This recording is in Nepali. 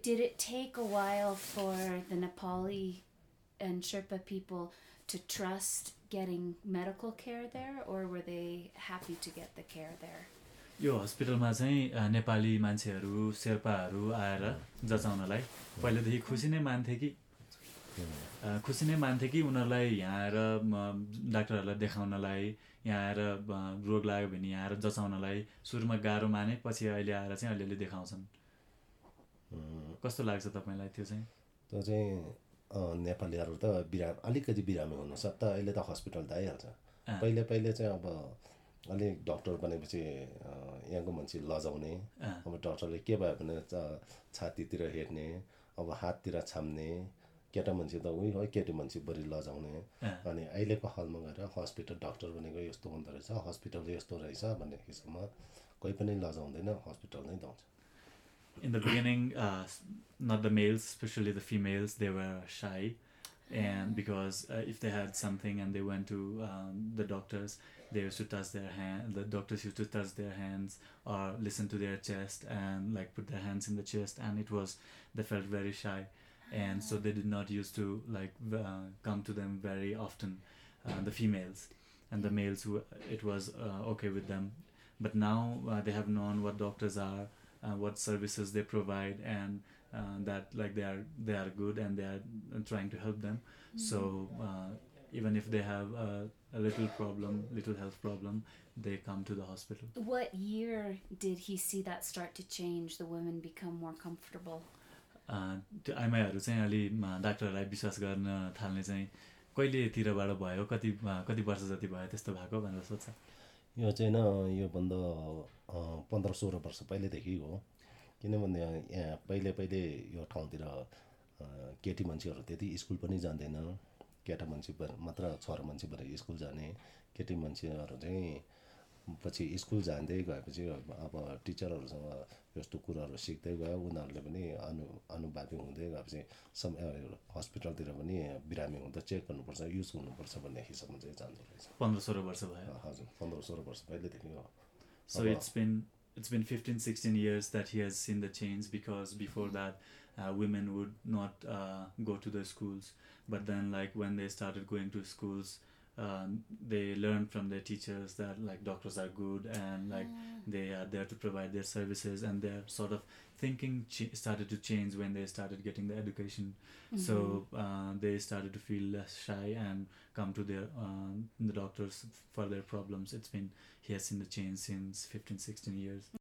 did it take a while for the Nepali and Sherpa people to trust getting medical care there, or were they happy to get the care there? यो हस्पिटलमा चाहिँ नेपाली मान्छेहरू शेर्पाहरू आएर जचाउनलाई पहिलेदेखि खुसी नै मान्थे कि उनीहरूलाई यहाँ आएर डाक्टरहरूलाई देखाउनलाई यहाँ आएर रोग लाग्यो भने यहाँ आएर जचाउनलाई सुरुमा गाह्रो माने पछि अहिले आएर चाहिँ अलिअलि देखाउँछन्। कस्तो लाग्छ तपाईँलाई त्यो चाहिँ? त्यो चाहिँ नेपालीहरू त अलिकति बिरामी हुनसक्छ, अहिले त हस्पिटल त आइहाल्छ। पहिले चाहिँ अब अलिक डक्टर बनेपछि यहाँको मान्छे लजाउने, अब डक्टरले के भयो भने छातीतिर हेर्ने, अब हाततिर छाम्ने, केटा मान्छे त उही हो, केटी मान्छे बढी लजाउने। अनि अहिलेको हालमा गएर हस्पिटल डक्टर भनेको यस्तो हुँदो रहेछ, हस्पिटल यस्तो रहेछ भन्ने किसिममा कोही पनि लजाउँदैन, हस्पिटल नै धाउँछ। In the beginning, not the males, especially the females, they were shy, and because if they had something and they went to the doctors, they used to touch their hand. The doctors used to touch their hands or listen to their chest and like put their hands in the chest, and they felt very shy, and so they did not used to like come to them very often, the females, and the males it was okay with them. But now they have known what doctors are, what services they provide, and that like they are good and they are trying to help them. So even if they have a little health problem, they come to the hospital. What year did he see that start to change, the women become more comfortable? त्यो आइमाईहरू चाहिँ अलि डाक्टरलाई विश्वास गर्न थाल्ने चाहिँ कहिलेतिरबाट भयो, कति वर्ष जति भयो त्यस्तो भएको भनेर सोध्छ? यो चाहिँ यो बन्द 15-16 वर्ष पहिलेदेखि हो। किनभने यहाँ पहिले यो ठाउँतिर केटी मान्छेहरू त्यति स्कुल पनि जान्दैन, केटा मान्छे मात्र छोरा मान्छे भएर स्कुल जाने। केटी मान्छेहरू चाहिँ पछि स्कुल जाँदै गएपछि अब टिचरहरूसँग यस्तो कुराहरू सिक्दै गयो, उनीहरूले पनि अनुवादी हुँदै गएपछि हस्पिटलतिर पनि बिरामी हुँदा चेक गर्नुपर्छ, युज गर्नुपर्छ भन्ने हिसाबमा चाहिँ जाँदो रहेछ। 15-16 वर्ष भयो। हजुर, 15-16 वर्ष पहिलेदेखि हो। So it's been 15-16 years that he has seen the change, because before that women would not go to the schools, but then like when they started going to schools, they learned from their teachers that like doctors are good and like they are there to provide their services, and their sort of thinking started to change when they started getting the education. So they started to feel less shy and come to the doctors for their problems. He has seen the change since 15-16 years.